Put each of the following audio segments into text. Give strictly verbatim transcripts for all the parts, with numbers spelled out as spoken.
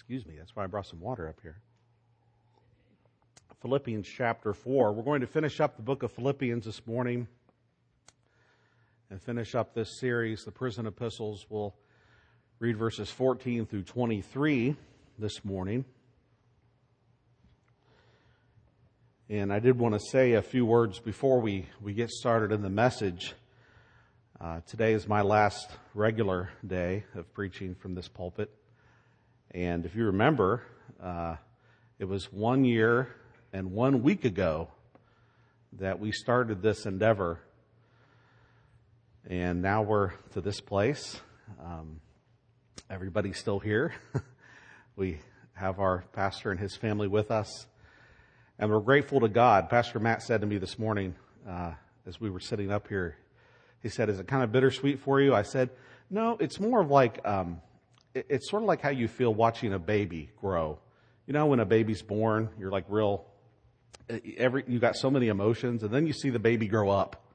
Excuse me, that's why I brought some water up here. Philippians chapter four. We're going to finish up the book of Philippians this morning and finish up this series, the prison epistles. We'll read verses fourteen through twenty-three this morning. And I did want to say a few words before we, we get started in the message. Uh, today is my last regular day of preaching from this pulpit. And if you remember, uh, it was one year and one week ago that we started this endeavor. And now we're to this place. Um, everybody's still here. We have our pastor and his family with us. And we're grateful to God. Pastor Matt said to me this morning, uh, as we were sitting up here, he said, "Is it kind of bittersweet for you?" I said, "No, it's more of like, um, it, it's sort of like how you feel watching a baby grow. You know, when a baby's born, you're like real, every, you got so many emotions, and then you see the baby grow up.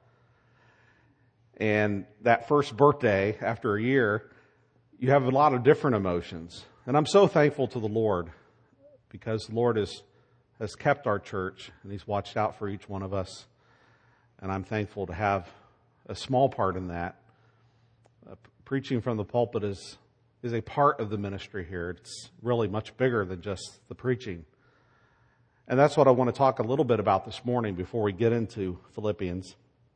And that first birthday after a year, you have a lot of different emotions. And I'm so thankful to the Lord because the Lord is has kept our church, and He's watched out for each one of us. And I'm thankful to have a small part in that. Uh, preaching from the pulpit is, is a part of the ministry here. It's really much bigger than just the preaching. And that's what I want to talk a little bit about this morning before we get into Philippians.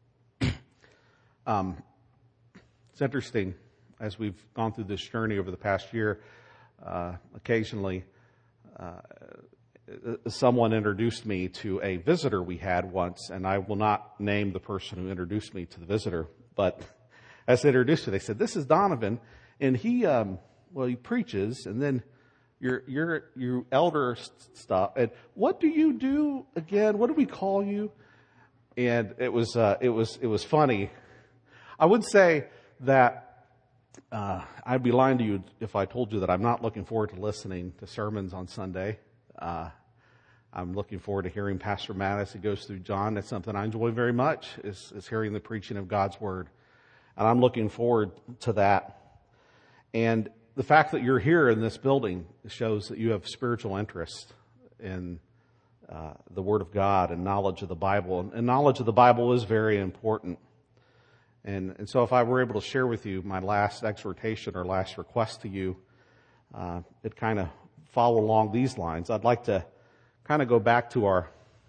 um, it's interesting, as we've gone through this journey over the past year, uh, occasionally, uh, someone introduced me to a visitor we had once, and I will not name the person who introduced me to the visitor, but as they introduced me, they said, "This is Donovan, and he, um, well, he preaches, and then your your your elder stuff. And what do you do again? What do we call you?" And it was uh, it was it was funny. I would say that uh, I'd be lying to you if I told you that I'm not looking forward to listening to sermons on Sunday. Uh, I'm looking forward to hearing Pastor Matt as he goes through John. That's something I enjoy very much, is, is hearing the preaching of God's Word. And I'm looking forward to that. And the fact that you're here in this building shows that you have spiritual interest in uh, the Word of God and knowledge of the Bible. And, and knowledge of the Bible is very important. And, and so if I were able to share with you my last exhortation or last request to you, uh, it kind of follow along these lines. I'd like to kind of go back to our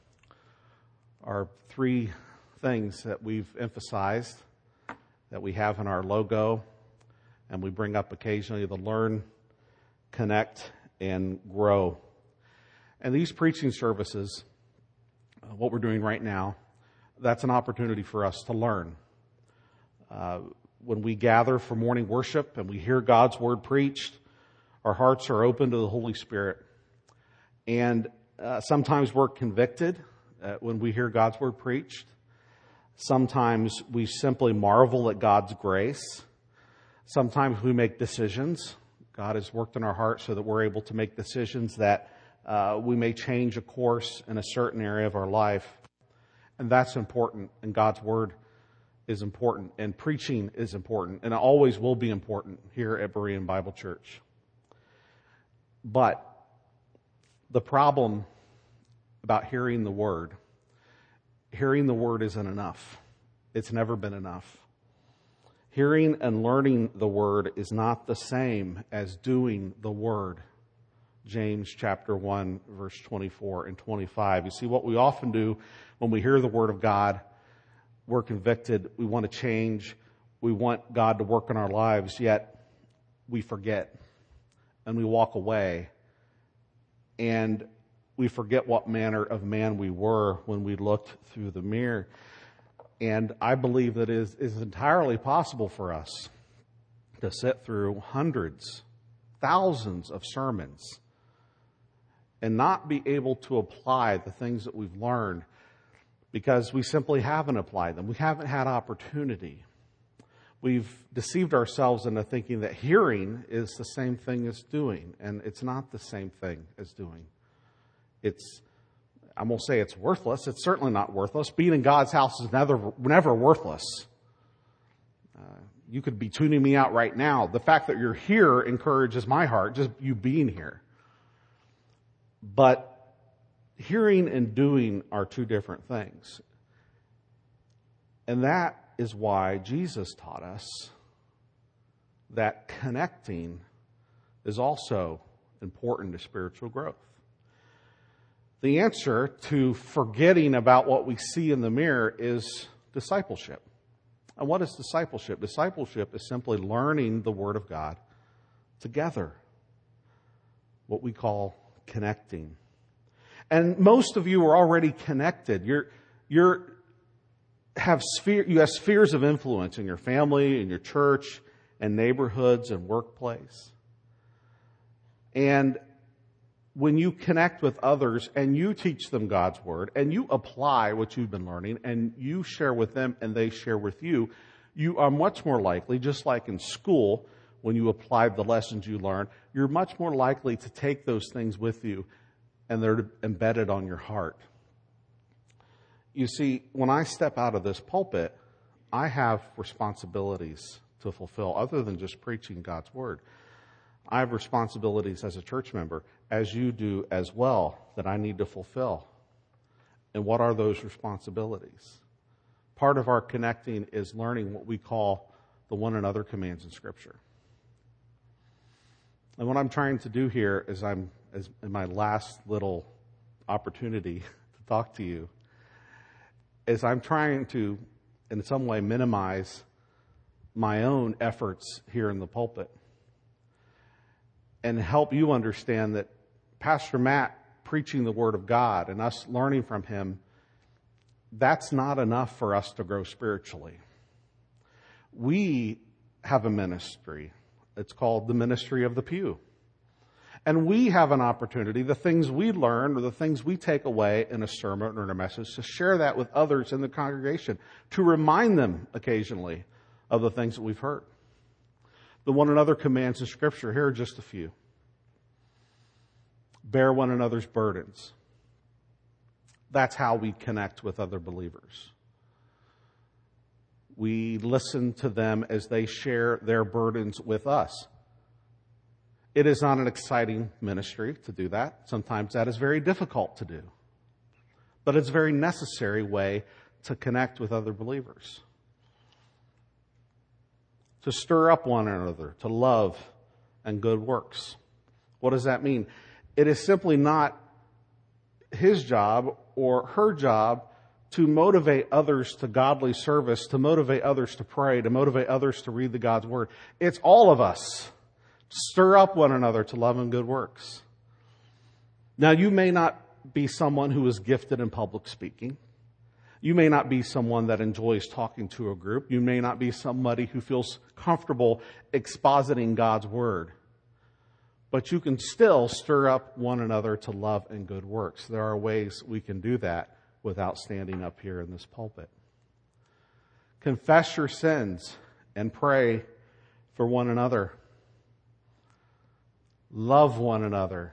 our three things that we've emphasized, that we have in our logo, and we bring up occasionally: the learn, connect, and grow. And these preaching services, uh, what we're doing right now, that's an opportunity for us to learn. Uh, when we gather for morning worship and we hear God's Word preached, our hearts are open to the Holy Spirit. And uh, sometimes we're convicted uh, when we hear God's Word preached. Sometimes we simply marvel at God's grace. Sometimes we make decisions. God has worked in our hearts so that we're able to make decisions that uh, we may change a course in a certain area of our life. And that's important. And God's Word is important. And preaching is important. And it always will be important here at Berean Bible Church. But the problem about hearing the Word, hearing the Word isn't enough. It's never been enough. Hearing and learning the Word is not the same as doing the Word. James chapter one, verse twenty-four and twenty-five. You see, what we often do when we hear the Word of God, we're convicted, we want to change, we want God to work in our lives, yet we forget. And we walk away, and we forget what manner of man we were when we looked through the mirror. And I believe that it is, is entirely possible for us to sit through hundreds, thousands of sermons and not be able to apply the things that we've learned because we simply haven't applied them. We haven't had opportunity. We've deceived ourselves into thinking that hearing is the same thing as doing, and it's not the same thing as doing. It's, I'm going to say it's worthless. It's certainly not worthless. Being in God's house is never, never worthless. Uh, you could be tuning me out right now. The fact that you're here encourages my heart, just you being here. But hearing and doing are two different things. And that is why Jesus taught us that connecting is also important to spiritual growth. The answer to forgetting about what we see in the mirror is discipleship. And what is discipleship? Discipleship is simply learning the Word of God together, what we call connecting. And most of you are already connected. You're, you're, have sphere, you have spheres of influence in your family, in your church, and neighborhoods and workplace. And when you connect with others and you teach them God's Word and you apply what you've been learning and you share with them and they share with you, you are much more likely, just like in school, when you applied the lessons you learned, you're much more likely to take those things with you and they're embedded on your heart. You see, when I step out of this pulpit, I have responsibilities to fulfill other than just preaching God's Word. I have responsibilities as a church member, as you do as well, that I need to fulfill. And what are those responsibilities? Part of our connecting is learning what we call the one another commands in Scripture. And what I'm trying to do here is I'm, as in my last little opportunity to talk to you, is I'm trying to, in some way, minimize my own efforts here in the pulpit and help you understand that Pastor Matt preaching the Word of God and us learning from him, that's not enough for us to grow spiritually. We have a ministry. It's called the ministry of the pew. And we have an opportunity, the things we learn or the things we take away in a sermon or in a message, to share that with others in the congregation, to remind them occasionally of the things that we've heard. The one another commands in Scripture, here are just a few. Bear one another's burdens. That's how we connect with other believers. We listen to them as they share their burdens with us. It is not an exciting ministry to do that. Sometimes that is very difficult to do. But it's a very necessary way to connect with other believers. To stir up one another, to love and good works. What does that mean? It is simply not his job or her job to motivate others to godly service, to motivate others to pray, to motivate others to read the God's Word. It's all of us. Stir up one another to love and good works. Now, you may not be someone who is gifted in public speaking. You may not be someone that enjoys talking to a group. You may not be somebody who feels comfortable expositing God's Word. But you can still stir up one another to love and good works. There are ways we can do that without standing up here in this pulpit. Confess your sins and pray for one another. Love one another.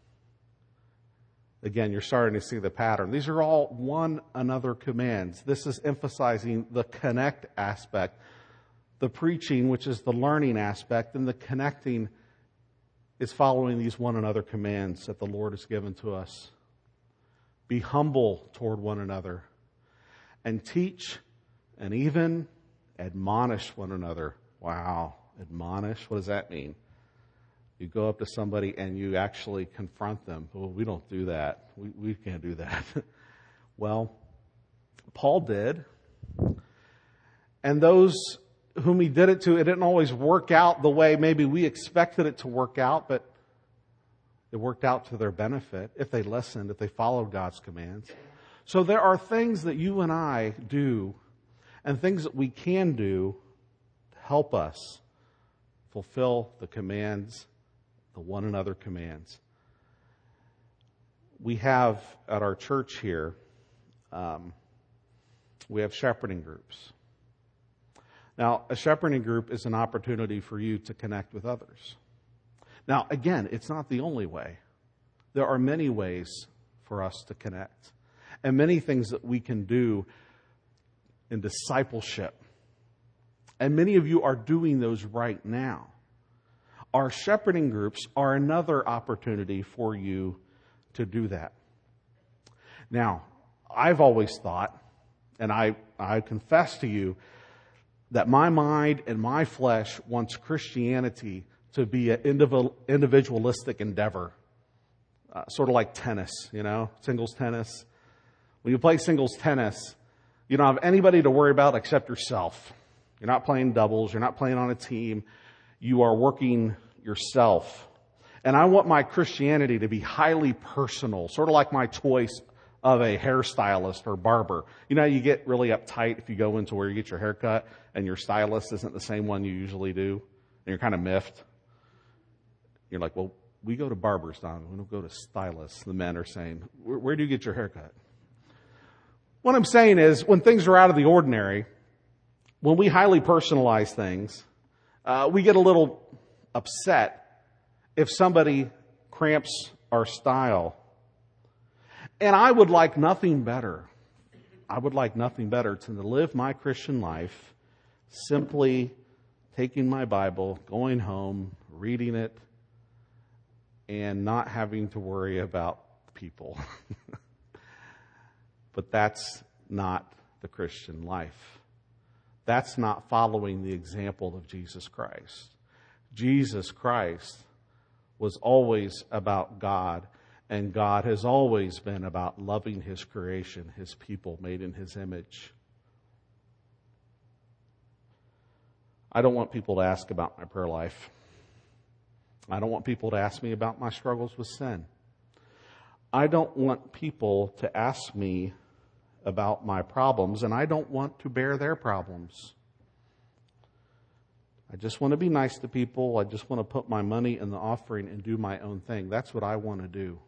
Again, you're starting to see the pattern. These are all one another commands. This is emphasizing the connect aspect, the preaching, which is the learning aspect, and the connecting is following these one another commands that the Lord has given to us. Be humble toward one another and teach and even admonish one another. Wow, admonish, what does that mean? You go up to somebody and you actually confront them. Well, we don't do that. We, we can't do that. Well, Paul did. And those whom he did it to, it didn't always work out the way maybe we expected it to work out, but it worked out to their benefit if they listened, if they followed God's commands. So there are things that you and I do and things that we can do to help us fulfill the commands, the one another commands. We have at our church here, um, we have shepherding groups. Now, a shepherding group is an opportunity for you to connect with others. Now, again, it's not the only way. There are many ways for us to connect and many things that we can do in discipleship. And many of you are doing those right now. Our shepherding groups are another opportunity for you to do that. Now, I've always thought, and I, I confess to you, that my mind and my flesh wants Christianity to be an individualistic endeavor, uh, sort of like tennis, you know, singles tennis. When you play singles tennis, you don't have anybody to worry about except yourself. You're not playing doubles. You're not playing on a team. You are working yourself. And I want my Christianity to be highly personal, sort of like my choice of a hairstylist or barber. You know, you get really uptight if you go into where you get your hair cut and your stylist isn't the same one you usually do, and you're kind of miffed. You're like, well, we go to barbers, Don. We don't go to stylists. The men are saying, where, where do you get your hair cut? What I'm saying is, when things are out of the ordinary, when we highly personalize things, uh, we get a little upset if somebody cramps our style. And I would like nothing better. I would like nothing better than to live my Christian life simply taking my Bible, going home, reading it, and not having to worry about people. But that's not the Christian life. That's not following the example of Jesus Christ. Jesus Christ was always about God, and God has always been about loving His creation, His people made in His image. I don't want people to ask about my prayer life. I don't want people to ask me about my struggles with sin. I don't want people to ask me about my problems, and I don't want to bear their problems. I just want to be nice to people. I just want to put my money in the offering and do my own thing. That's what I want to do.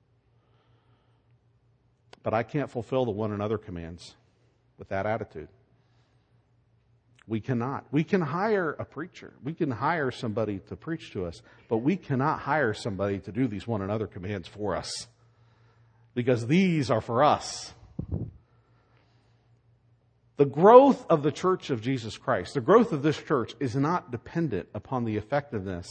But I can't fulfill the one another commands with that attitude. We cannot. We can hire a preacher. We can hire somebody to preach to us, but we cannot hire somebody to do these one another commands for us, because these are for us. The growth of the Church of Jesus Christ, the growth of this church, is not dependent upon the effectiveness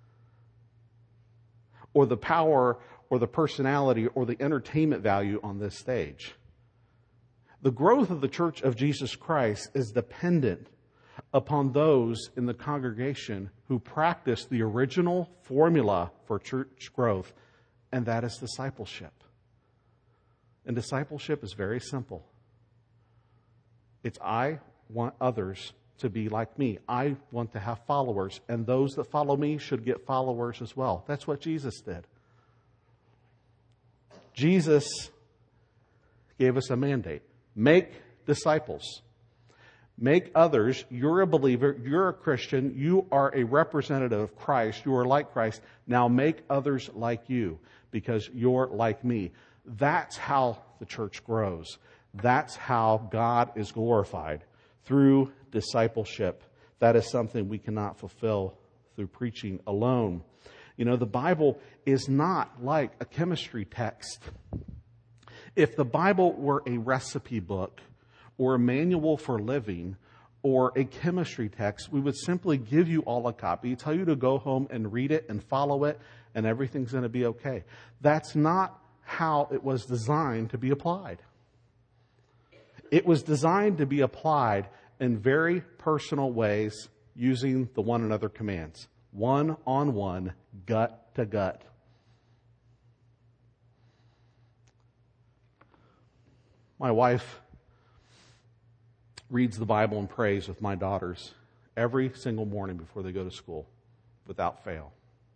or the power or the personality or the entertainment value on this stage. The growth of the Church of Jesus Christ is dependent upon those in the congregation who practice the original formula for church growth, and that is discipleship. And discipleship is very simple. It's I want others to be like me. I want to have followers, and those that follow me should get followers as well. That's what Jesus did. Jesus gave us a mandate. Make disciples. Make others. You're a believer. You're a Christian. You are a representative of Christ. You are like Christ. Now make others like you, because you're like me. That's how the church grows. That's how God is glorified, through discipleship. That is something we cannot fulfill through preaching alone. You know, the Bible is not like a chemistry text. If the Bible were a recipe book or a manual for living or a chemistry text, we would simply give you all a copy, tell you to go home and read it and follow it, and everything's going to be okay. That's not how it was designed to be applied. It was designed to be applied in very personal ways using the one another commands. One on one, gut to gut. My wife reads the Bible and prays with my daughters every single morning before they go to school, without fail.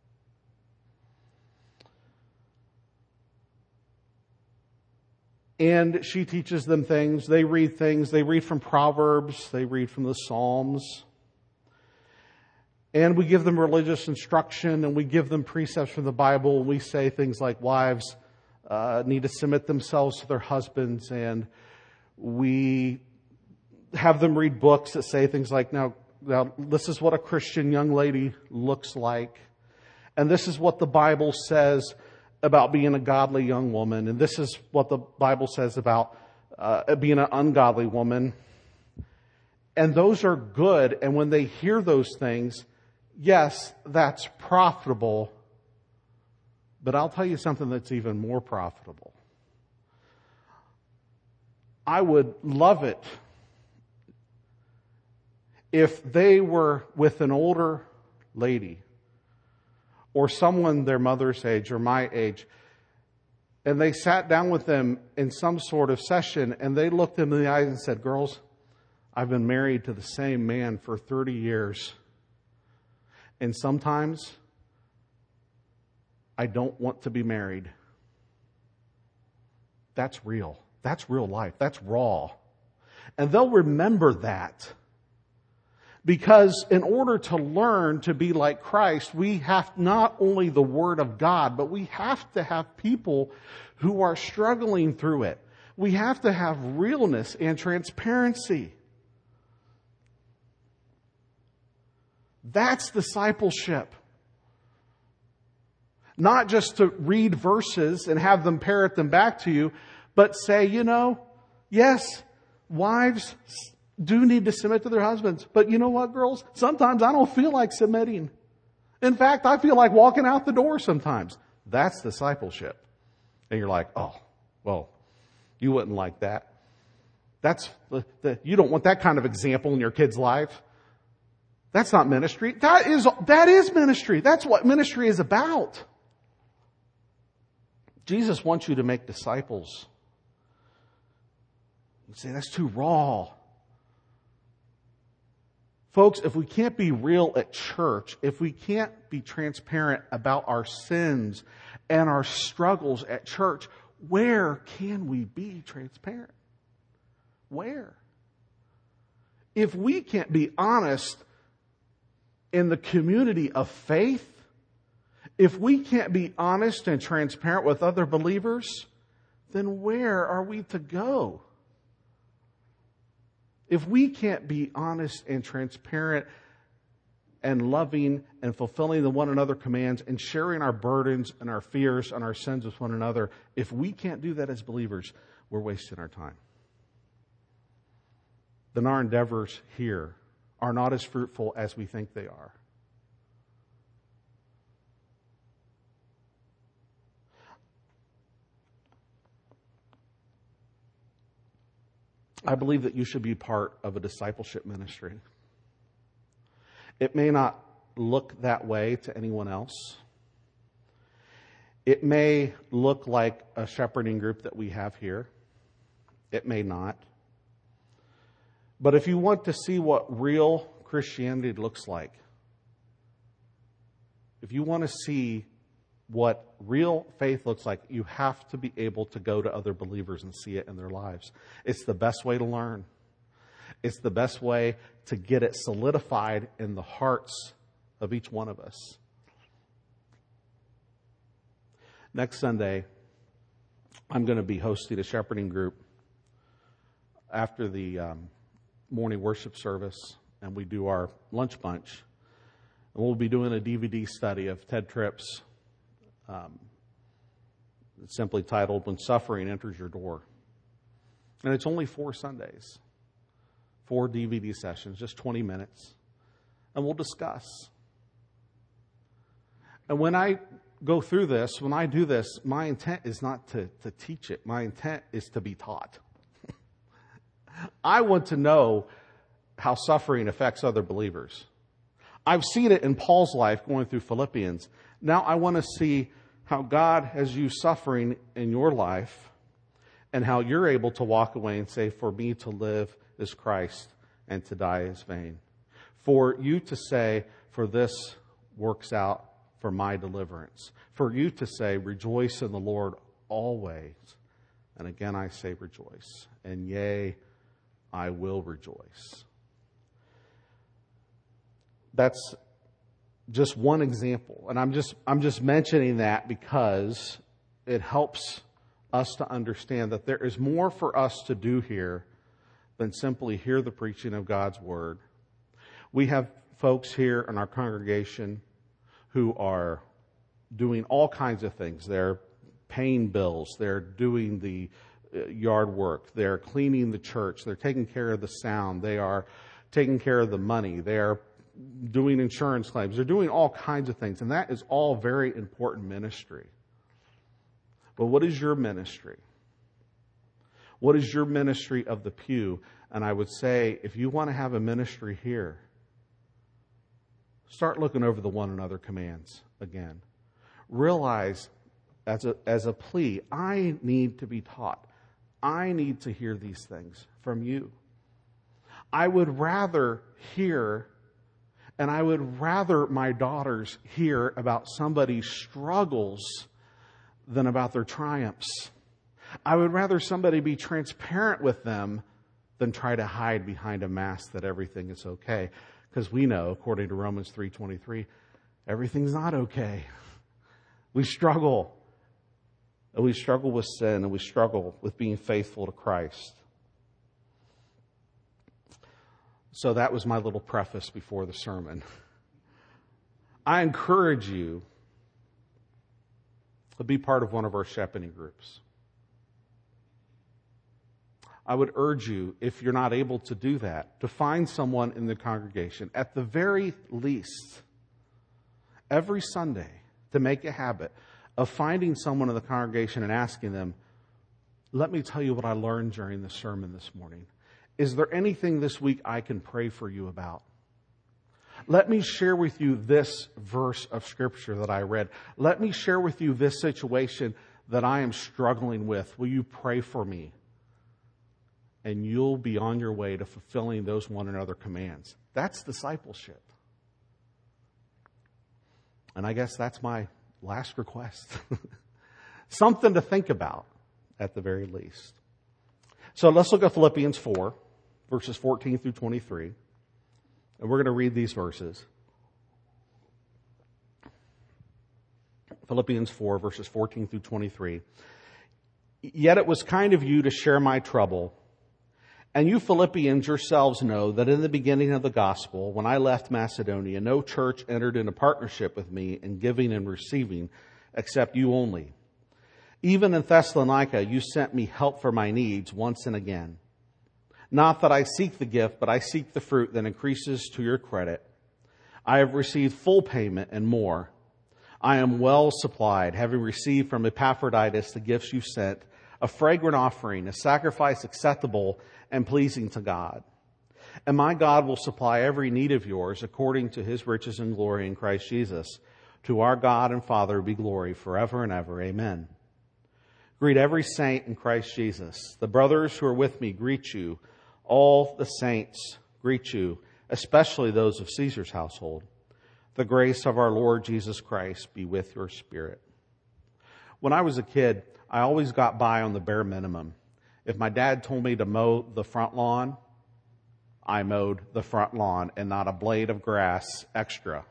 And she teaches them things. They read things. They read from Proverbs. They read from the Psalms. And we give them religious instruction, and we give them precepts from the Bible. We say things like wives uh, need to submit themselves to their husbands, and we have them read books that say things like, now, now this is what a Christian young lady looks like, and this is what the Bible says about being a godly young woman, and this is what the Bible says about uh, being an ungodly woman. And those are good, and when they hear those things, yes, that's profitable, But I'll tell you something that's even more profitable. I would love it if they were with an older lady or someone their mother's age or my age, and they sat down with them in some sort of session and they looked them in the eyes and said, "Girls, I've been married to the same man for thirty years. And sometimes I don't want to be married." That's real. That's real life. That's raw. And they'll remember that. Because in order to learn to be like Christ, we have not only the Word of God, but we have to have people who are struggling through it. We have to have realness and transparency. That's discipleship. Not just to read verses and have them parrot them back to you, but say, you know, yes, wives do need to submit to their husbands. But you know what, girls? Sometimes I don't feel like submitting. In fact, I feel like walking out the door sometimes. That's discipleship. And you're like, oh, well, you wouldn't like that. That's the, the, you don't want that kind of example in your kid's life. That's not ministry. That is, that is ministry. That's what ministry is about. Jesus wants you to make disciples. You say, that's too raw. Folks, if we can't be real at church, if we can't be transparent about our sins and our struggles at church, where can we be transparent? Where? If we can't be honest in the community of faith, if we can't be honest and transparent with other believers, then where are we to go? If we can't be honest and transparent and loving and fulfilling the one another commands and sharing our burdens and our fears and our sins with one another, if we can't do that as believers, we're wasting our time. Then our endeavors here are not as fruitful as we think they are. I believe that you should be part of a discipleship ministry. It may not look that way to anyone else. It may look like a shepherding group that we have here. It may not. But if you want to see what real Christianity looks like, if you want to see what real faith looks like, you have to be able to go to other believers and see it in their lives. It's the best way to learn. It's the best way to get it solidified in the hearts of each one of us. Next Sunday, I'm going to be hosting a shepherding group after the um, morning worship service, and we do our lunch bunch. And we'll be doing a D V D study of Ted Tripp's Um, it's simply titled, When Suffering Enters Your Door. And it's only four Sundays, four D V D sessions, just twenty minutes. And we'll discuss. And when I go through this, when I do this, my intent is not to, to teach it. My intent is to be taught. I want to know how suffering affects other believers. I've seen it in Paul's life going through Philippians. Now I want to see how God has used suffering in your life and how you're able to walk away and say, for me to live is Christ and to die is vain. For you to say, for this works out for my deliverance. For you to say, rejoice in the Lord always. And again I say rejoice. And yea, I will rejoice. That's just one example. And I'm just I'm just mentioning that because it helps us to understand that there is more for us to do here than simply hear the preaching of God's Word. We have folks here in our congregation who are doing all kinds of things. They're paying bills. They're doing the yard work. They're cleaning the church. They're taking care of the sound. They are taking care of the money. They are doing insurance claims. They're doing all kinds of things. And that is all very important ministry. But what is your ministry? What is your ministry of the pew? And I would say, if you want to have a ministry here, start looking over the one another commands again. Realize, as a, as a plea, I need to be taught. I need to hear these things from you. I would rather hear, and I would rather my daughters hear about somebody's struggles than about their triumphs. I would rather somebody be transparent with them than try to hide behind a mask that everything is okay. Because we know, according to Romans three twenty-three, everything's not okay. We struggle. And we struggle with sin, and we struggle with being faithful to Christ. So that was my little preface before the sermon. I encourage you to be part of one of our shepherding groups. I would urge you, if you're not able to do that, to find someone in the congregation, at the very least, every Sunday, to make a habit of finding someone in the congregation and asking them, let me tell you what I learned during the sermon this morning. Is there anything this week I can pray for you about? Let me share with you this verse of Scripture that I read. Let me share with you this situation that I am struggling with. Will you pray for me? And you'll be on your way to fulfilling those one another commands. That's discipleship. And I guess that's my last request. Something to think about at the very least. So let's look at Philippians four, verses fourteen through twenty-three. And we're going to read these verses. Philippians four, verses fourteen through twenty-three. Yet it was kind of you to share my trouble. And you Philippians yourselves know that in the beginning of the gospel, when I left Macedonia, no church entered into partnership with me in giving and receiving, except you only. Even in Thessalonica, you sent me help for my needs once and again. Not that I seek the gift, but I seek the fruit that increases to your credit. I have received full payment and more. I am well supplied, having received from Epaphroditus the gifts you sent, a fragrant offering, a sacrifice acceptable and pleasing to God. And my God will supply every need of yours according to his riches and glory in Christ Jesus. To our God and Father be glory forever and ever. Amen. Greet every saint in Christ Jesus. The brothers who are with me greet you. All the saints greet you, especially those of Caesar's household. The grace of our Lord Jesus Christ be with your spirit. When I was a kid, I always got by on the bare minimum. If my dad told me to mow the front lawn, I mowed the front lawn and not a blade of grass extra.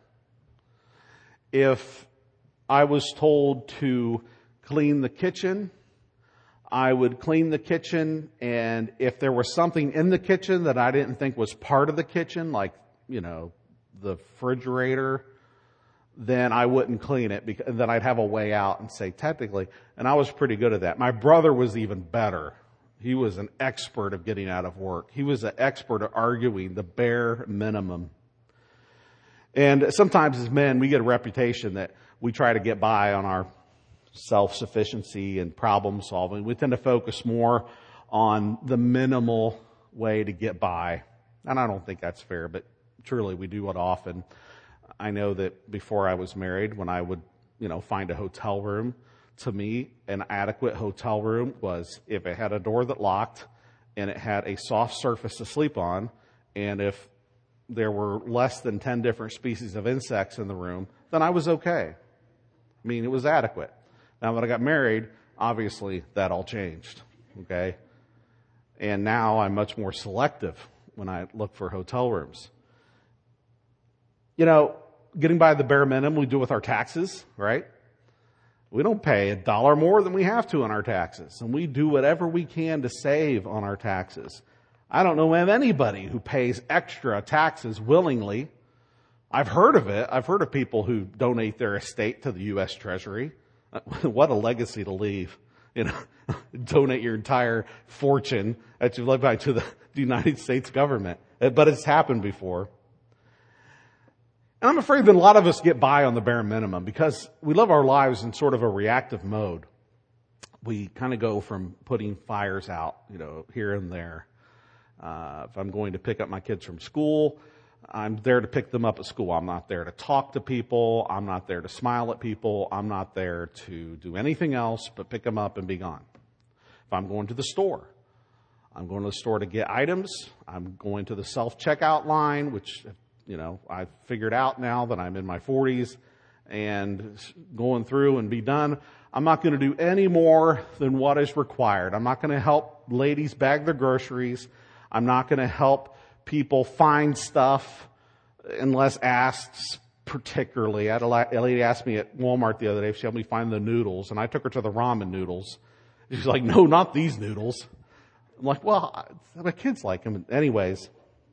If I was told to clean the kitchen, I would clean the kitchen, and if there was something in the kitchen that I didn't think was part of the kitchen, like, you know, the refrigerator, then I wouldn't clean it, because then I'd have a way out and say technically, and I was pretty good at that. My brother was even better. He was an expert of getting out of work. He was an expert at arguing the bare minimum. And sometimes as men, we get a reputation that we try to get by on our self-sufficiency and problem solving. We tend to focus more on the minimal way to get by. And I don't think that's fair, but truly we do it often. I know that before I was married, when I would, you know, find a hotel room, to me, an adequate hotel room was if it had a door that locked and it had a soft surface to sleep on, and if there were less than ten different species of insects in the room, then I was okay. I mean, it was adequate. Now, when I got married, obviously that all changed, okay? And now I'm much more selective when I look for hotel rooms. You know, getting by the bare minimum we do with our taxes, right? We don't pay a dollar more than we have to on our taxes, and we do whatever we can to save on our taxes. I don't know of anybody who pays extra taxes willingly. I've heard of it. I've heard of people who donate their estate to the U S Treasury. What a legacy to leave. You know, donate your entire fortune that you left behind to the United States government. But it's happened before. And I'm afraid that a lot of us get by on the bare minimum because we live our lives in sort of a reactive mode. we kind of go from putting fires out, you know, here and there. Uh, if I'm going to pick up my kids from school, I'm there to pick them up at school. I'm not there to talk to people. I'm not there to smile at people. I'm not there to do anything else but pick them up and be gone. If I'm going to the store, I'm going to the store to get items. I'm going to the self-checkout line, which, you know, I've figured out now that I'm in my forties, and going through and be done. I'm not going to do any more than what is required. I'm not going to help ladies bag their groceries. I'm not going to help people find stuff unless asked particularly. I had a lady ask me at Walmart the other day if she helped me find the noodles, and I took her to the ramen noodles. She's like, no, not these noodles. I'm like, well, my kids like them. Anyways,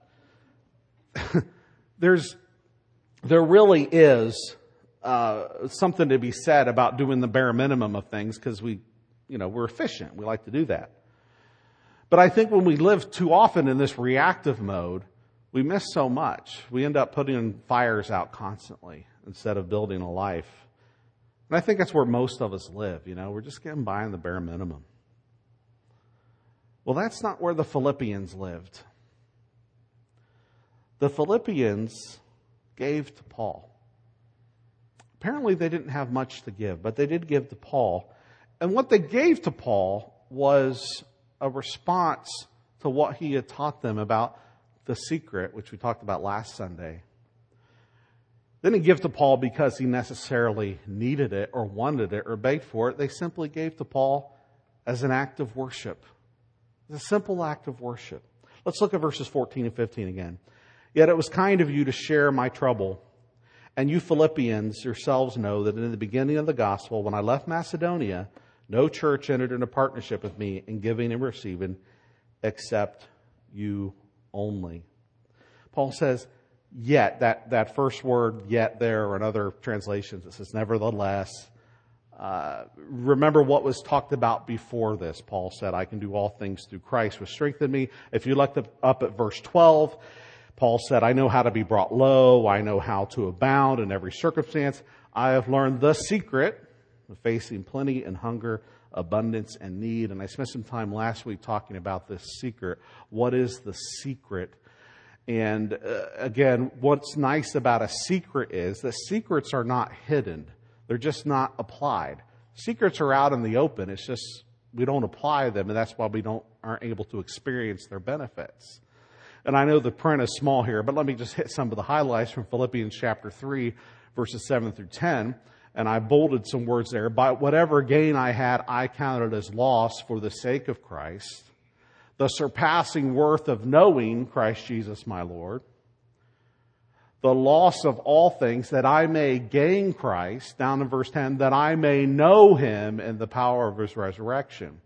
there's, there really is uh, something to be said about doing the bare minimum of things because we, you know, we're efficient. We like to do that. But I think when we live too often in this reactive mode, we miss so much. We end up putting fires out constantly instead of building a life. And I think that's where most of us live, you know. We're just getting by on the bare minimum. Well, that's not where the Philippians lived. The Philippians gave to Paul. Apparently they didn't have much to give, but they did give to Paul. And what they gave to Paul was a response to what he had taught them about the secret, which we talked about last Sunday. They didn't give to Paul because he necessarily needed it or wanted it or begged for it. They simply gave to Paul as an act of worship. It's a simple act of worship. Let's look at verses fourteen and fifteen again. Yet it was kind of you to share my trouble. And you Philippians yourselves know that in the beginning of the gospel, when I left Macedonia, no church entered into partnership with me in giving and receiving except you only. Paul says, yet, that, that first word, yet there, or in other translations, it says nevertheless. Uh, remember what was talked about before this. Paul said, I can do all things through Christ who strengthened me. If you look up at verse twelve, Paul said, I know how to be brought low. I know how to abound in every circumstance. I have learned the secret of facing plenty and hunger, abundance and need. And I spent some time last week talking about this secret. What is the secret? And uh, again, what's nice about a secret is that secrets are not hidden. They're just not applied. Secrets are out in the open. It's just we don't apply them, and that's why we don't aren't able to experience their benefits. And I know the print is small here, but let me just hit some of the highlights from Philippians chapter three, verses seven through ten. And I bolded some words there. By whatever gain I had, I counted as loss for the sake of Christ, the surpassing worth of knowing Christ Jesus my Lord, the loss of all things, that I may gain Christ, down in verse ten, that I may know Him in the power of His resurrection.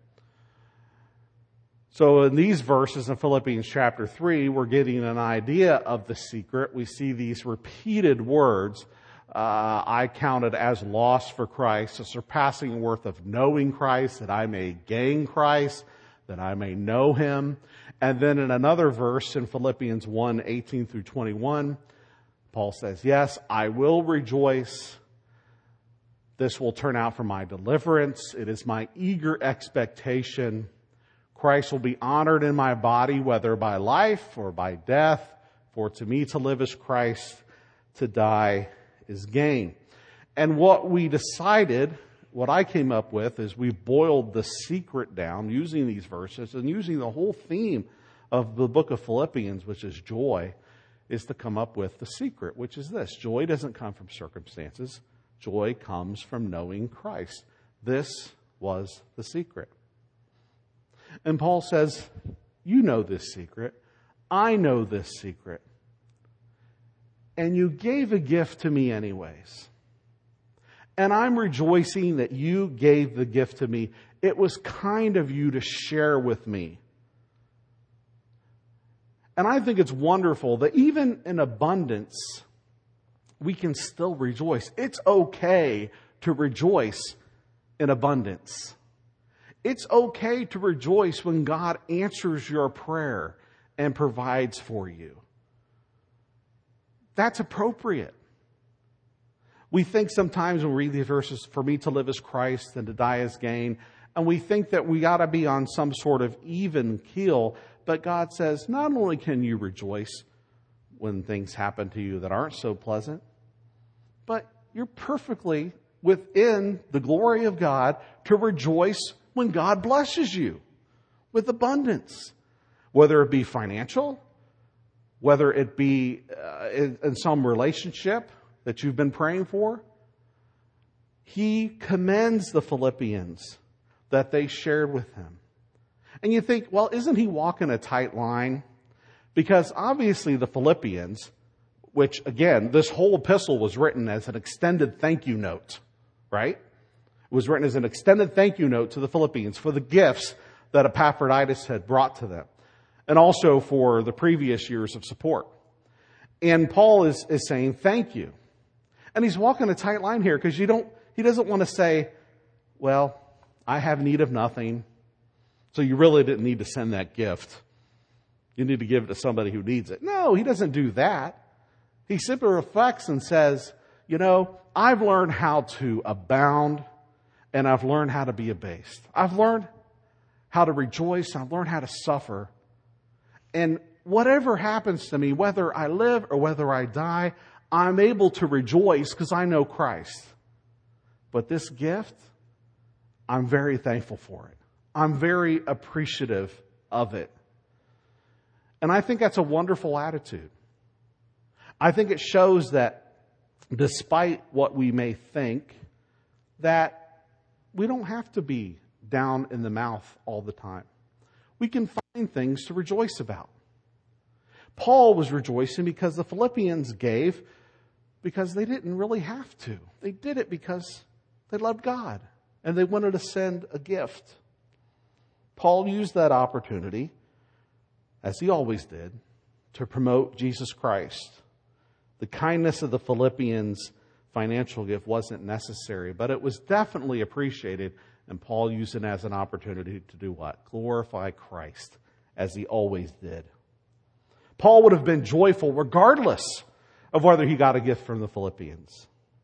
So in these verses in Philippians chapter three, we're getting an idea of the secret. We see these repeated words, uh, I counted as loss for Christ, the surpassing worth of knowing Christ, that I may gain Christ, that I may know Him. And then in another verse in Philippians one, eighteen through twenty-one, Paul says, yes, I will rejoice. This will turn out for my deliverance. It is my eager expectation. Christ will be honored in my body, whether by life or by death. For to me to live is Christ, to die is gain. And what we decided, what I came up with, is we boiled the secret down using these verses and using the whole theme of the book of Philippians, which is joy, is to come up with the secret, which is this. Joy doesn't come from circumstances. Joy comes from knowing Christ. This was the secret. And Paul says, you know this secret. I know this secret. And you gave a gift to me anyways. And I'm rejoicing that you gave the gift to me. It was kind of you to share with me. And I think it's wonderful that even in abundance, we can still rejoice. It's okay to rejoice in abundance. It's okay to rejoice when God answers your prayer and provides for you. That's appropriate. We think sometimes when we read these verses, for me to live is Christ and to die is gain. and we think that we got to be on some sort of even keel. But God says, not only can you rejoice when things happen to you that aren't so pleasant, but you're perfectly within the glory of God to rejoice when God blesses you with abundance, whether it be financial, whether it be uh, in, in some relationship that you've been praying for. He commends the Philippians that they shared with him. And you think, well, isn't he walking a tight line? Because obviously the Philippians, which again, this whole epistle was written as an extended thank you note, right? It was written as an extended thank you note to the Philippians for the gifts that Epaphroditus had brought to them, and also for the previous years of support. And Paul is, is saying thank you. And he's walking a tight line here because you don't, he doesn't want to say, well, I have need of nothing, so you really didn't need to send that gift. You need to give it to somebody who needs it. No, he doesn't do that. He simply reflects and says, you know, I've learned how to abound and I've learned how to be abased. I've learned how to rejoice. I've learned how to suffer. And whatever happens to me, whether I live or whether I die, I'm able to rejoice because I know Christ. But this gift, I'm very thankful for it. I'm very appreciative of it. And I think that's a wonderful attitude. I think it shows that despite what we may think, that we don't have to be down in the mouth all the time. We can find things to rejoice about. Paul was rejoicing because the Philippians gave because they didn't really have to. They did it because they loved God and they wanted to send a gift. Paul used that opportunity, as he always did, to promote Jesus Christ. The kindness of the Philippians' financial gift wasn't necessary, but it was definitely appreciated, and Paul used it as an opportunity to do what? Glorify Christ, as he always did. Paul would have been joyful regardless of whether he got a gift from the Philippians.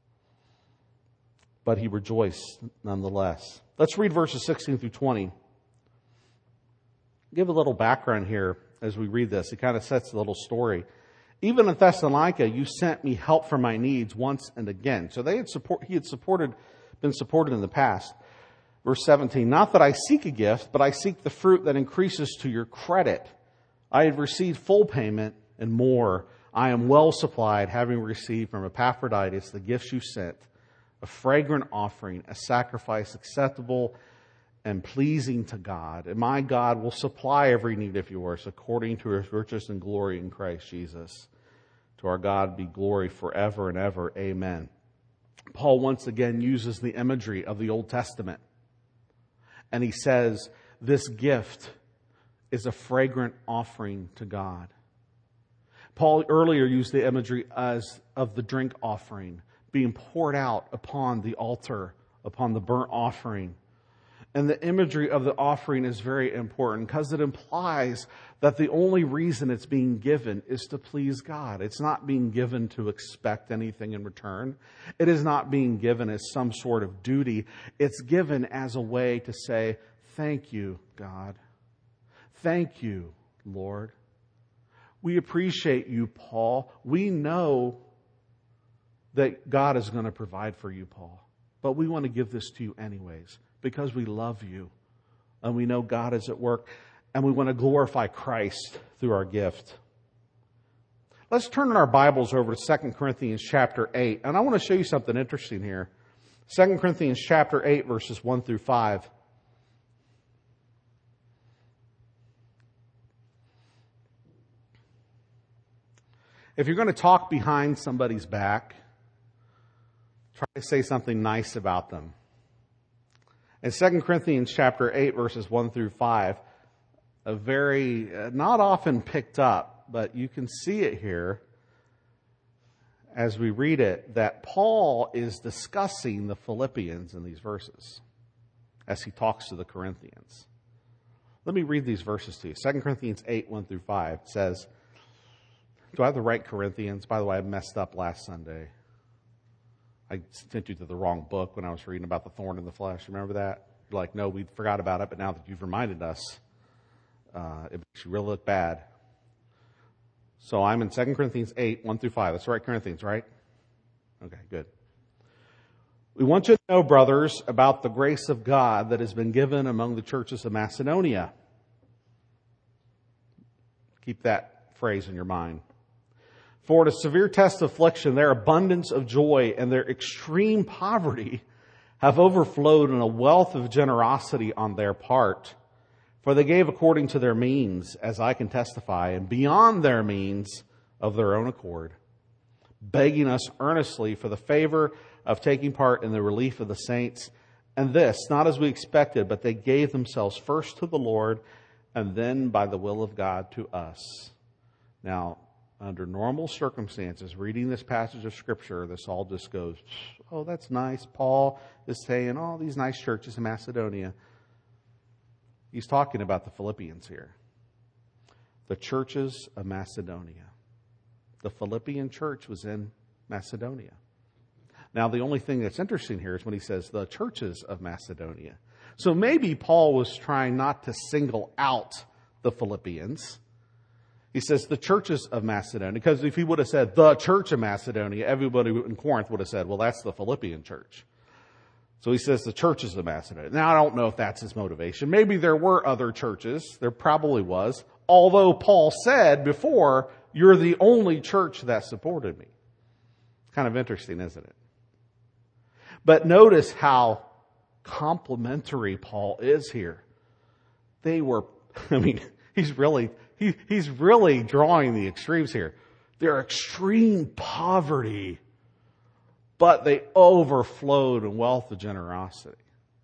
But he rejoiced nonetheless. Let's read verses sixteen through twenty. Give a little background here as we read this. It kind of sets a little story. Even in Thessalonica, you sent me help for my needs once and again. So they had support, he had supported, been supported in the past. Verse seventeen, not that I seek a gift, but I seek the fruit that increases to your credit. I have received full payment and more. I am well supplied, having received from Epaphroditus the gifts you sent, a fragrant offering, a sacrifice acceptable and pleasing to God. And my God will supply every need of yours according to his riches and glory in Christ Jesus. To our God be glory forever and ever. Amen. Paul once again uses the imagery of the Old Testament. And he says, this gift is a fragrant offering to God. Paul earlier used the imagery as of the drink offering being poured out upon the altar, upon the burnt offering. And the imagery of the offering is very important because it implies that the only reason it's being given is to please God. It's not being given to expect anything in return. It is not being given as some sort of duty. It's given as a way to say, thank you, God. Thank you, Lord. We appreciate you, Paul. We know that God is going to provide for you, Paul. But we want to give this to you anyways, because we love you and we know God is at work and we want to glorify Christ through our gift. Let's turn in our Bibles over to Second Corinthians chapter eight. And I want to show you something interesting here. Second Corinthians chapter eight, verses one through five. If you're going to talk behind somebody's back, try to say something nice about them. In Second Corinthians chapter eight, verses one through five, a very, uh, not often picked up, but you can see it here as we read it, that Paul is discussing the Philippians in these verses as he talks to the Corinthians. Let me read these verses to you. Second Corinthians eight, one through five says, do I have the right Corinthians? By the way, I messed up last Sunday. I sent you to the wrong book when I was reading about the thorn in the flesh. Remember that? You're like, no, we forgot about it, but now that you've reminded us, uh, it makes you really look bad. So I'm in Second Corinthians eight, one through five. That's right, Corinthians, right? Okay, good. We want you to know, brothers, about the grace of God that has been given among the churches of Macedonia. Keep that phrase in your mind. For in a severe test of affliction, their abundance of joy and their extreme poverty have overflowed in a wealth of generosity on their part. For they gave according to their means, as I can testify, and beyond their means of their own accord, begging us earnestly for the favor of taking part in the relief of the saints. And this, not as we expected, but they gave themselves first to the Lord, and then by the will of God to us. Now, under normal circumstances, reading this passage of Scripture, this all just goes, oh, that's nice. Paul is saying, all oh, these nice churches in Macedonia. He's talking about the Philippians here. The churches of Macedonia. The Philippian church was in Macedonia. Now, the only thing that's interesting here is when he says the churches of Macedonia. So maybe Paul was trying not to single out the Philippians. He says the churches of Macedonia, because if he would have said the church of Macedonia, everybody in Corinth would have said, well, that's the Philippian church. So he says the churches of Macedonia. Now, I don't know if that's his motivation. Maybe there were other churches. There probably was. Although Paul said before, you're the only church that supported me. It's kind of interesting, isn't it? But notice how complimentary Paul is here. They were, I mean, he's really, he, he's really drawing the extremes here. They're extreme poverty, but they overflowed in wealth of generosity.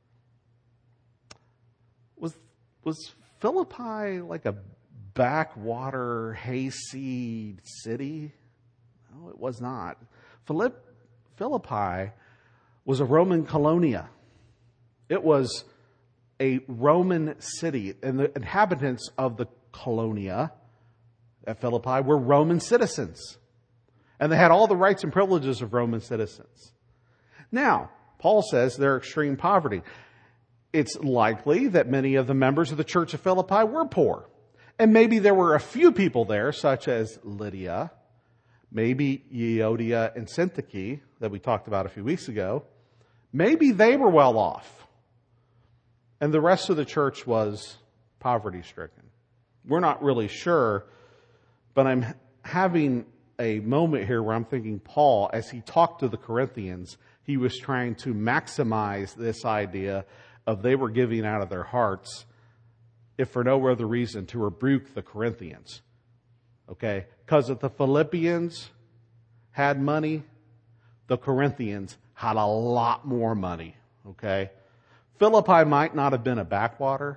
Was, was Philippi like a backwater hayseed city? No, it was not. Philipp, Philippi was a Roman colonia. It was a Roman city, and the inhabitants of the colonia at Philippi were Roman citizens. And they had all the rights and privileges of Roman citizens. Now, Paul says they're extreme poverty. It's likely that many of the members of the church of Philippi were poor. And maybe there were a few people there, such as Lydia, maybe Euodia and Syntyche, that we talked about a few weeks ago. Maybe they were well off. And the rest of the church was poverty-stricken. We're not really sure, but I'm having a moment here where I'm thinking Paul, as he talked to the Corinthians, he was trying to maximize this idea of they were giving out of their hearts, if for no other reason, to rebuke the Corinthians. Okay? Because if the Philippians had money, the Corinthians had a lot more money. Okay? Philippi might not have been a backwater,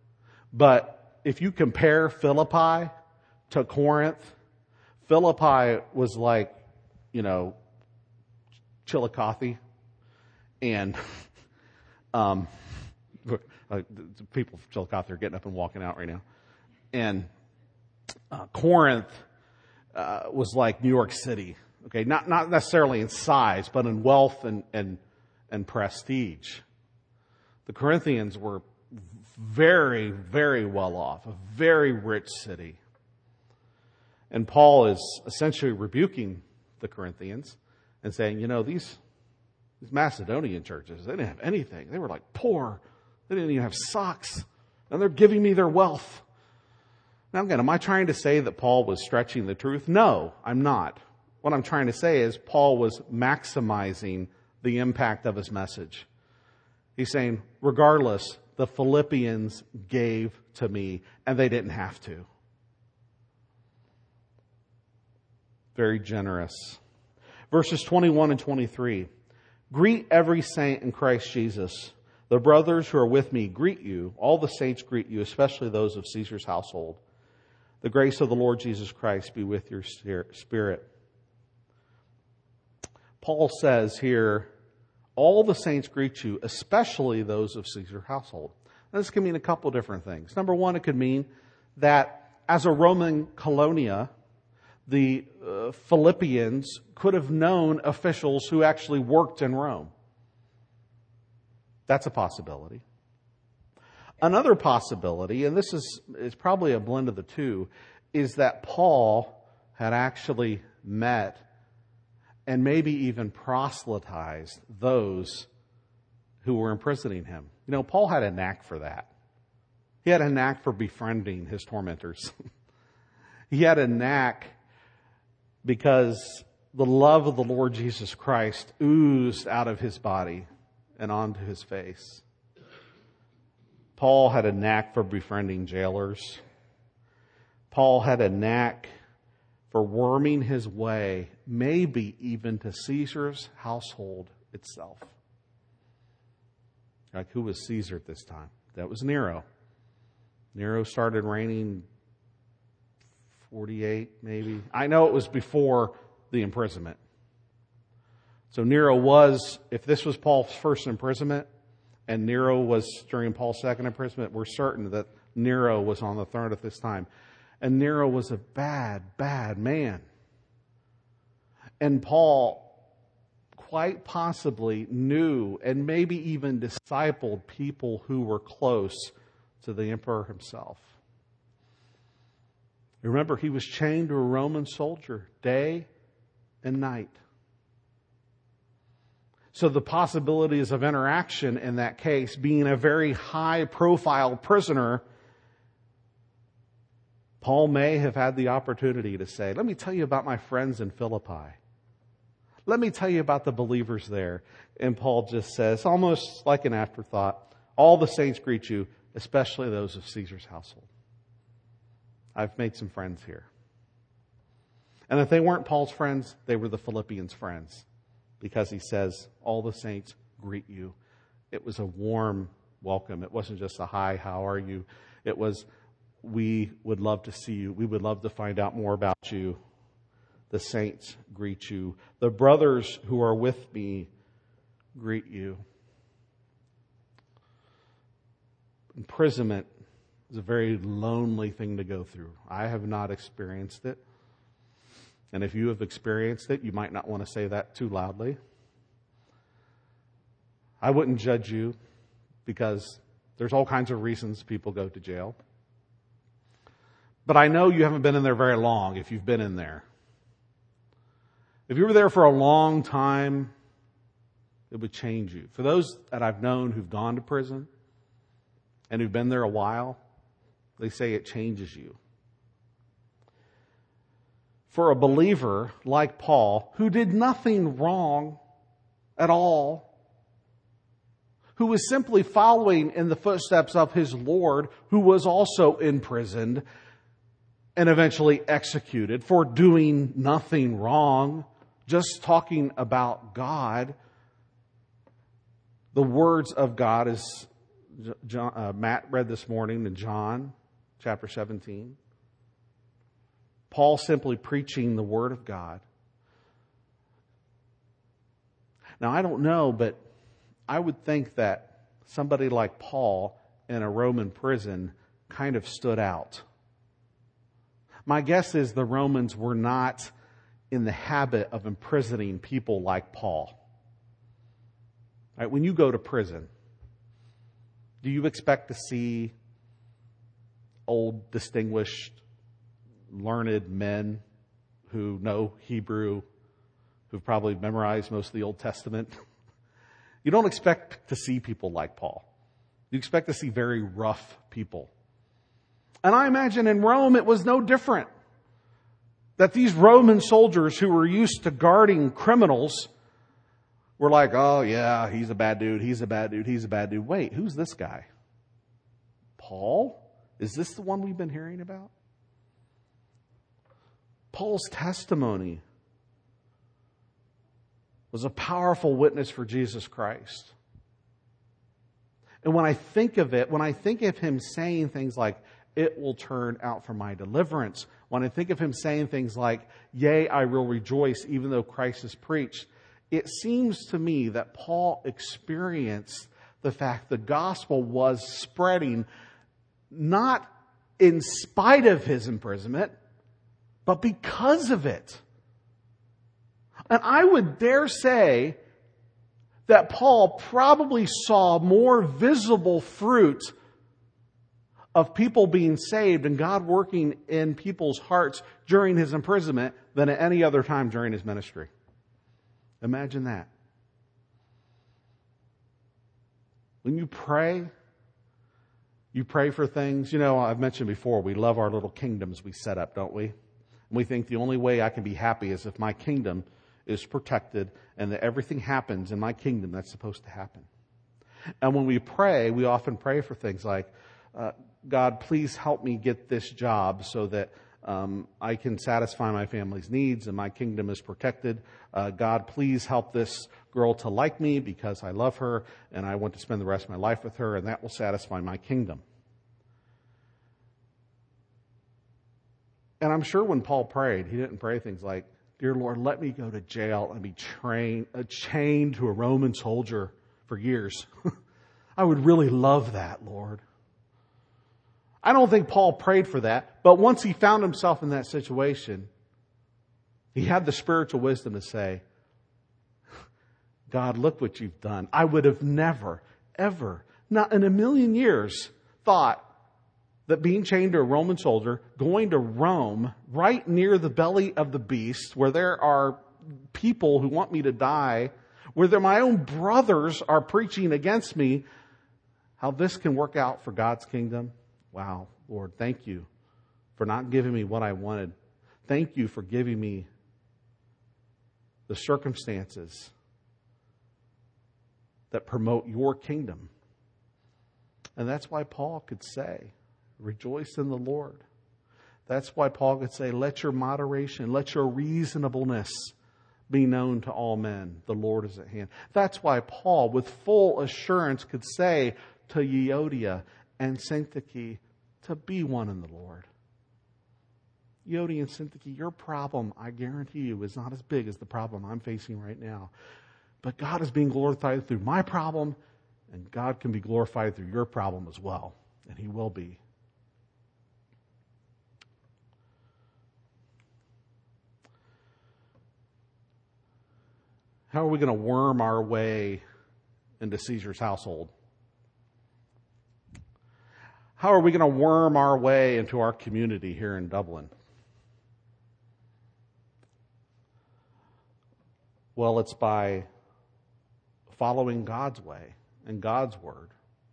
but if you compare Philippi to Corinth, Philippi was like, you know, Chillicothe, and um, uh, people from Chillicothe are getting up and walking out right now. And uh, Corinth uh, was like New York City. Okay, not not necessarily in size, but in wealth and and and prestige. The Corinthians were very, very well off, a very rich city. And Paul is essentially rebuking the Corinthians and saying, you know, these, these Macedonian churches, they didn't have anything. They were like poor. They didn't even have socks. And they're giving me their wealth. Now again, am I trying to say that Paul was stretching the truth? No, I'm not. What I'm trying to say is Paul was maximizing the impact of his message. He's saying, regardless, the Philippians gave to me, and they didn't have to. Very generous. Verses twenty-one and twenty-three. Greet every saint in Christ Jesus. The brothers who are with me greet you. All the saints greet you, especially those of Caesar's household. The grace of the Lord Jesus Christ be with your spirit. Paul says here, all the saints greet you, especially those of Caesar's household. Now, this can mean a couple different things. Number one, it could mean that as a Roman colonia, the uh, Philippians could have known officials who actually worked in Rome. That's a possibility. Another possibility, and this is, is probably a blend of the two, is that Paul had actually met and maybe even proselytized those who were imprisoning him. You know, Paul had a knack for that. He had a knack for befriending his tormentors. He had a knack because the love of the Lord Jesus Christ oozed out of his body and onto his face. Paul had a knack for befriending jailers. Paul had a knack for worming his way, maybe even to Caesar's household itself. Like, who was Caesar at this time? That was Nero. Nero started reigning forty-eight, maybe. I know it was before the imprisonment. So Nero was, if this was Paul's first imprisonment, and Nero was during Paul's second imprisonment, we're certain that Nero was on the throne at this time. And Nero was a bad, bad man. And Paul quite possibly knew and maybe even discipled people who were close to the emperor himself. Remember, he was chained to a Roman soldier day and night. So the possibilities of interaction in that case, being a very high-profile prisoner, Paul may have had the opportunity to say, let me tell you about my friends in Philippi. Let me tell you about the believers there. And Paul just says, almost like an afterthought, all the saints greet you, especially those of Caesar's household. I've made some friends here. And if they weren't Paul's friends, they were the Philippians' friends. Because he says, all the saints greet you. It was a warm welcome. It wasn't just a hi, how are you? It was, we would love to see you. We would love to find out more about you. The saints greet you. The brothers who are with me greet you. Imprisonment is a very lonely thing to go through. I have not experienced it. And if you have experienced it, you might not want to say that too loudly. I wouldn't judge you because there's all kinds of reasons people go to jail. But I know you haven't been in there very long if you've been in there. If you were there for a long time, it would change you. For those that I've known who've gone to prison and who've been there a while, they say it changes you. For a believer like Paul, who did nothing wrong at all, who was simply following in the footsteps of his Lord, who was also imprisoned and eventually executed for doing nothing wrong, just talking about God. The words of God, as John, uh, Matt read this morning in John chapter seventeen. Paul simply preaching the Word of God. Now, I don't know, but I would think that somebody like Paul in a Roman prison kind of stood out. My guess is the Romans were not in the habit of imprisoning people like Paul. Right? When you go to prison, do you expect to see old, distinguished, learned men who know Hebrew, who've probably memorized most of the Old Testament? You don't expect to see people like Paul. You expect to see very rough people. And I imagine in Rome it was no different. That these Roman soldiers who were used to guarding criminals were like, oh yeah, he's a bad dude, he's a bad dude, he's a bad dude. Wait, who's this guy? Paul? Is this the one we've been hearing about? Paul's testimony was a powerful witness for Jesus Christ. And when I think of it, when I think of him saying things like, it will turn out for my deliverance, when I think of him saying things like, yea, I will rejoice even though Christ is preached, it seems to me that Paul experienced the fact the gospel was spreading not in spite of his imprisonment, but because of it. And I would dare say that Paul probably saw more visible fruit of people being saved and God working in people's hearts during his imprisonment than at any other time during his ministry. Imagine that. When you pray, you pray for things. You know, I've mentioned before, we love our little kingdoms we set up, don't we? And we think the only way I can be happy is if my kingdom is protected and that everything happens in my kingdom that's supposed to happen. And when we pray, we often pray for things like, uh, God, please help me get this job so that um, I can satisfy my family's needs and my kingdom is protected. Uh, God, please help this girl to like me because I love her and I want to spend the rest of my life with her, and that will satisfy my kingdom. And I'm sure when Paul prayed, he didn't pray things like, Dear Lord, let me go to jail and be trained, uh, chained to a Roman soldier for years. I would really love that, Lord. I don't think Paul prayed for that, but once he found himself in that situation, he had the spiritual wisdom to say, God, look what you've done. I would have never, ever, not in a million years, thought that being chained to a Roman soldier, going to Rome, right near the belly of the beast, where there are people who want me to die, where my own brothers are preaching against me, how this can work out for God's kingdom. Wow, Lord, thank you for not giving me what I wanted. Thank you for giving me the circumstances that promote your kingdom. And that's why Paul could say, rejoice in the Lord. That's why Paul could say, let your moderation, let your reasonableness be known to all men. The Lord is at hand. That's why Paul, with full assurance, could say to Euodia and Syntyche to be one in the Lord. Euodia and Syntyche, your problem, I guarantee you, is not as big as the problem I'm facing right now. But God is being glorified through my problem, and God can be glorified through your problem as well. And He will be. How are we going to worm our way into Caesar's household? How are we going to worm our way into our community here in Dublin? Well, it's by following God's way and God's word.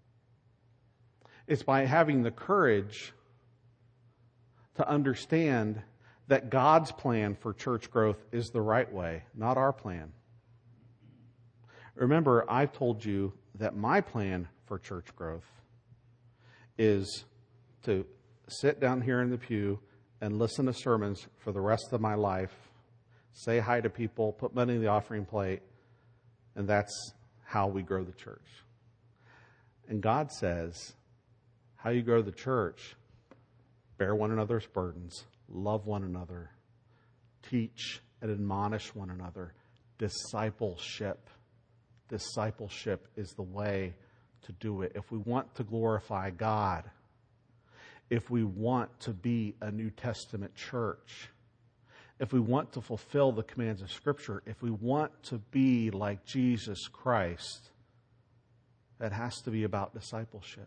It's by having the courage to understand that God's plan for church growth is the right way, not our plan. Remember, I've told you that my plan for church growth is to sit down here in the pew and listen to sermons for the rest of my life, say hi to people, put money in the offering plate, and that's how we grow the church. And God says, how you grow the church, bear one another's burdens, love one another, teach and admonish one another. Discipleship. Discipleship is the way to do it. If we want to glorify God, if we want to be a New Testament church, if we want to fulfill the commands of Scripture, if we want to be like Jesus Christ, that has to be about discipleship.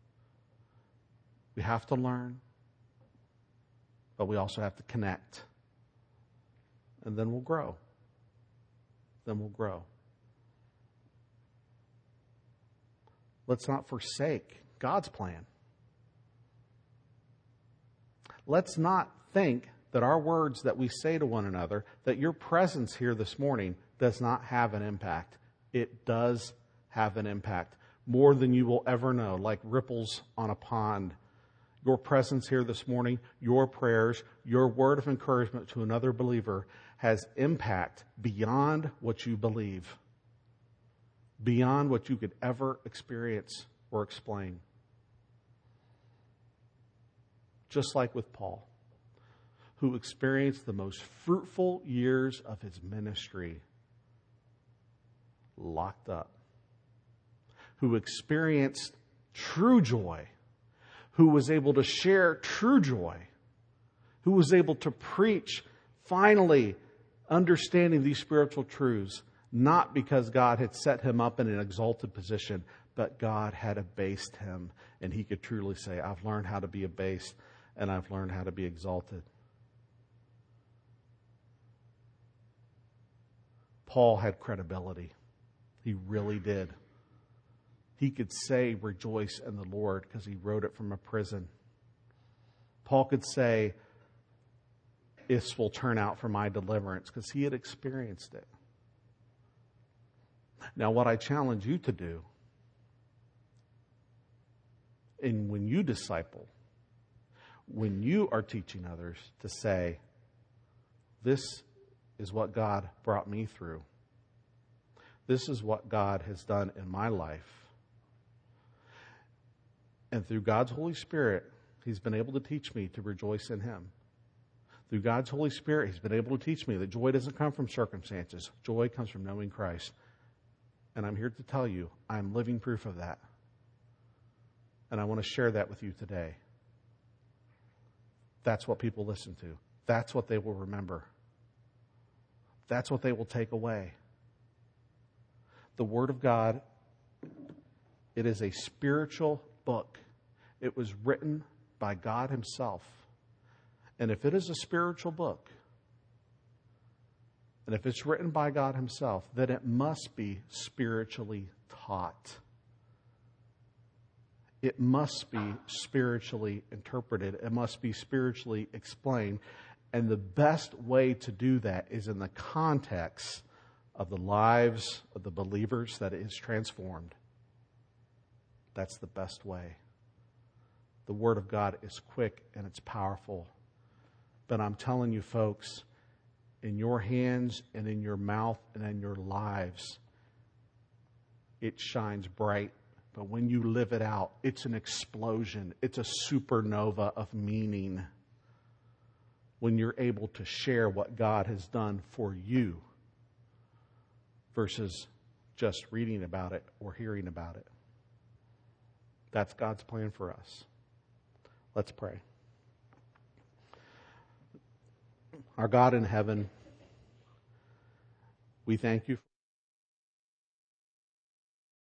We have to learn, but we also have to connect. And then we'll grow. Then we'll grow. Let's not forsake God's plan. Let's not think that our words that we say to one another, that your presence here this morning does not have an impact. It does have an impact. More than you will ever know, like ripples on a pond. Your presence here this morning, your prayers, your word of encouragement to another believer has impact beyond what you believe. Beyond what you could ever experience or explain. Just like with Paul, who experienced the most fruitful years of his ministry locked up, who experienced true joy, who was able to share true joy, who was able to preach, finally understanding these spiritual truths, not because God had set him up in an exalted position, but God had abased him, and he could truly say, I've learned how to be abased, and I've learned how to be exalted. Paul had credibility. He really did. He could say, rejoice in the Lord, because he wrote it from a prison. Paul could say, this will turn out for my deliverance, because he had experienced it. Now, what I challenge you to do, and when you disciple, when you are teaching others, to say, this is what God brought me through. This is what God has done in my life. And through God's Holy Spirit, he's been able to teach me to rejoice in him. Through God's Holy Spirit, he's been able to teach me that joy doesn't come from circumstances. Joy comes from knowing Christ. And I'm here to tell you, I'm living proof of that. And I want to share that with you today. That's what people listen to. That's what they will remember. That's what they will take away. The Word of God, it is a spiritual book. It was written by God himself. And if it is a spiritual book, and if it's written by God himself, then it must be spiritually taught. It must be spiritually interpreted. It must be spiritually explained. And the best way to do that is in the context of the lives of the believers that it is transformed. That's the best way. The Word of God is quick and it's powerful. But I'm telling you, folks, in your hands and in your mouth and in your lives, it shines bright. But when you live it out, it's an explosion. It's a supernova of meaning. When you're able to share what God has done for you versus just reading about it or hearing about it. That's God's plan for us. Let's pray. Our God in heaven, we thank you